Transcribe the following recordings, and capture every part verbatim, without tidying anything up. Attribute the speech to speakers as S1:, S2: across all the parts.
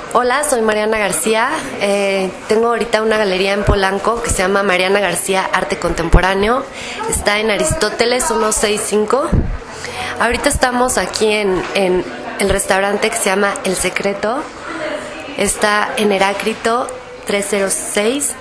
S1: Hola, soy Mariana García. Eh, tengo ahorita una galería en Polanco que se llama Mariana García Arte Contemporáneo. Está en Aristóteles ciento sesenta y cinco. Ahorita estamos aquí en, en el restaurante que se llama El Secreto. Está en Heráclito trescientos seis.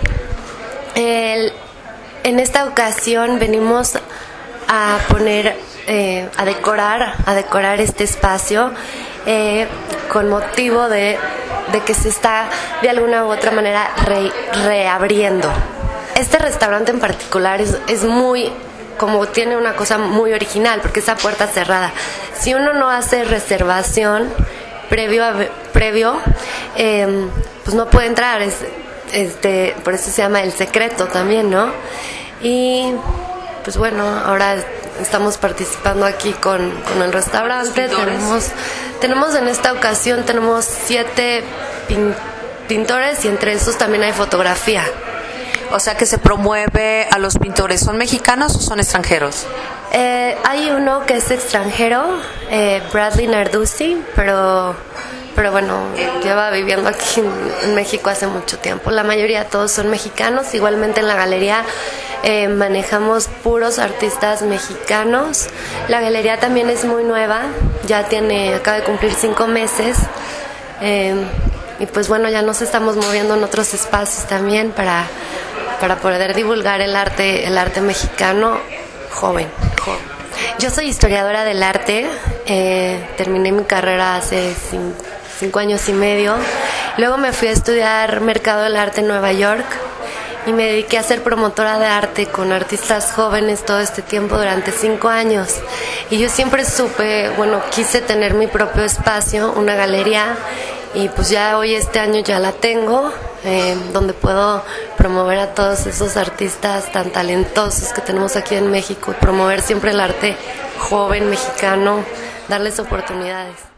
S1: El, en esta ocasión venimos a poner, eh, a decorar, a decorar este espacio eh, con motivo de, de que se está de alguna u otra manera re, reabriendo. Este restaurante en particular es, es muy, como tiene una cosa muy original, porque es a puerta cerrada. Si uno no hace reservación previo, a, previo eh, pues no puede entrar. Es, este, por eso se llama El Secreto también, ¿no? Y pues bueno, ahora estamos participando aquí con, con el restaurante. Tenemos, tenemos en esta ocasión tenemos siete pin, pintores y entre esos también hay fotografía.
S2: O sea que se promueve a los pintores. ¿Son mexicanos o son extranjeros?
S1: Eh, hay uno que es extranjero, eh, Bradley Narduzzi, pero, pero bueno, lleva viviendo aquí en, en México hace mucho tiempo. La mayoría todos son mexicanos. Igualmente en la galería eh, manejamos puros artistas mexicanos. La galería también es muy nueva, ya tiene, acaba de cumplir cinco meses. Eh, y pues bueno, ya nos estamos moviendo en otros espacios también para, para poder divulgar el arte, el arte mexicano joven. joven. Yo soy historiadora del arte, eh, terminé mi carrera hace cinco, cinco años y medio. Luego me fui a estudiar Mercado del Arte en Nueva York y me dediqué a ser promotora de arte con artistas jóvenes todo este tiempo durante cinco años. Y yo siempre supe, bueno, quise tener mi propio espacio, una galería, y pues ya hoy este año ya la tengo, eh, donde puedo promover a todos esos artistas tan talentosos que tenemos aquí en México y promover siempre el arte joven mexicano, darles oportunidades.